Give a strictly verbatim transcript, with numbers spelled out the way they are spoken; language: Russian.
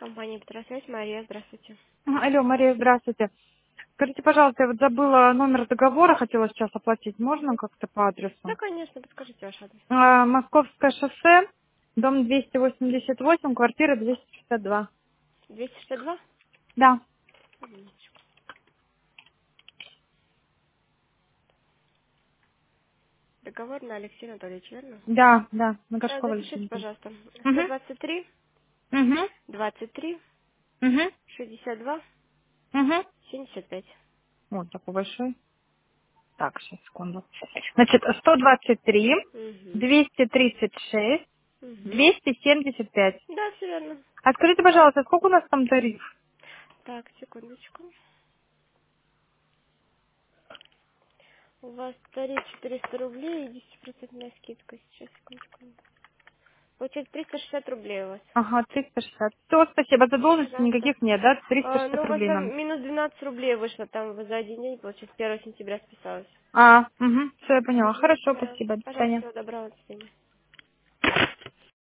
Компания Петросвязь, Мария, здравствуйте. А, Алло, Мария, здравствуйте. Скажите, пожалуйста, я вот забыла номер договора, хотела сейчас оплатить. Можно как-то по Да, адресу? конечно, подскажите ваш адрес. А, Московское шоссе, дом двести восемьдесят восемь, квартира двести шестьдесят два. двести шестьдесят два? Да, Договор на Алексея Анатольевича, верно? да, да, на Да, Горшкова запишите, Александра. пожалуйста. сто Угу, двадцать три, угу, двадцать три, угу, шестьдесят два, угу. семьдесят пять. Вот такой большой. Так, сейчас, секунду. Значит, сто двадцать три, Угу. двести тридцать шесть, Угу. двести семьдесят пять. Да, все верно. А скажите, пожалуйста, сколько у нас там тариф? Так, секундочку. У вас тариф четыреста рублей и десятипроцентная скидка. Сейчас, секундочку. Получается триста шестьдесят рублей у вас. Ага, триста шестьдесят. Все, спасибо. Задолженностей Пожалуйста. никаких нет, да? Триста А, шестьдесят ну, у вас рублей нам. там минус двенадцать рублей вышло там за один день, получается, первого сентября списалось. А, угу, все, я поняла. Угу. Хорошо, Да. спасибо. До Пожалуйста, свидания. всего доброго, до свидания.